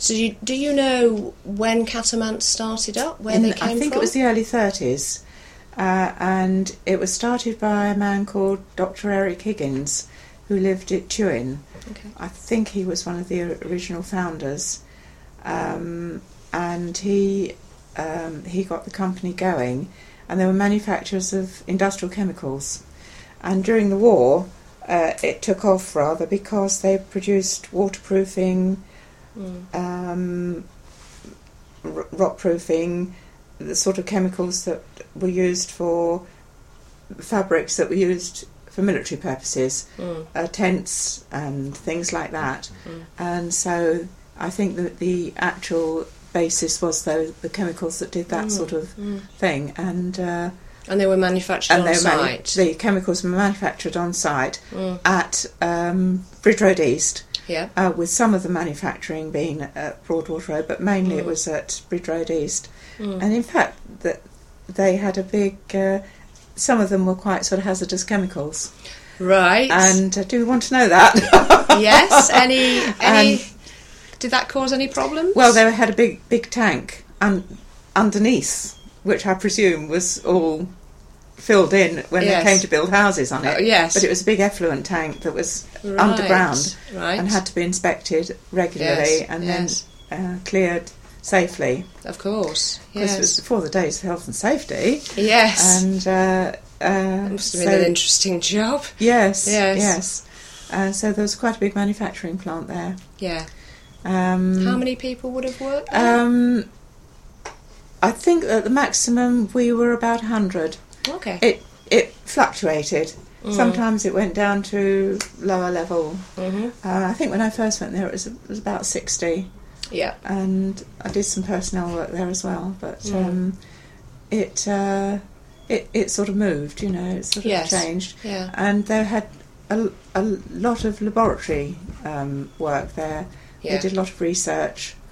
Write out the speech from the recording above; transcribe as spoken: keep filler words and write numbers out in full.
So you, do you know when Catamount started up, where In, they came I think from? it was the early thirties, uh, and it was started by a man called Doctor Eric Higgins, who lived at Tuin. Okay. I think he was one of the original founders, um, and he um, he got the company going, and they were manufacturers of industrial chemicals. And during the war, uh, it took off rather because they produced waterproofing, Mm. um, r- rockproofing, the sort of chemicals that were used for fabrics that were used for military purposes, Mm. uh, tents and things like that. Mm. And so I think that the actual basis was the, the chemicals that did that Mm. sort of Mm. thing. And uh, And they were manufactured and on they were manu- site. the chemicals were manufactured on site Mm. at um, Bridge Road East, Yeah. uh, with some of the manufacturing being at Broadwater Road, but mainly Mm. it was at Bridge Road East. Mm. And in fact, that they had a big. Uh, some of them were quite sort of hazardous chemicals. Right. And uh, do we want to know that? Yes. Any? Any? And- did that cause any problems? Well, they had a big, big tank un- underneath, which I presume was all filled in when Yes. they came to build houses on it. Oh, yes. But it was a big effluent tank that was Right. underground Right. and had to be inspected regularly Yes, and yes. then uh, cleared safely. Of course. Because Yes. it was before the days of health and safety. Yes. And uh, uh, It must have so, been an interesting job. Yes, Yes. yes. Uh, so there was quite a big manufacturing plant there. Yeah. Um, How many people would have worked there? Um, I think at the maximum we were about one hundred. Okay. It it fluctuated. Mm. Sometimes it went down to lower level. Mm-hmm. Uh, I think when I first went there it was, it was about sixty, Yeah. and I did some personnel work there as well. But Mm. um, it, uh, it it sort of moved, you know, it sort of Yes. changed. Yeah. And they had a, a lot of laboratory um, work there. Yeah. They did a lot of research.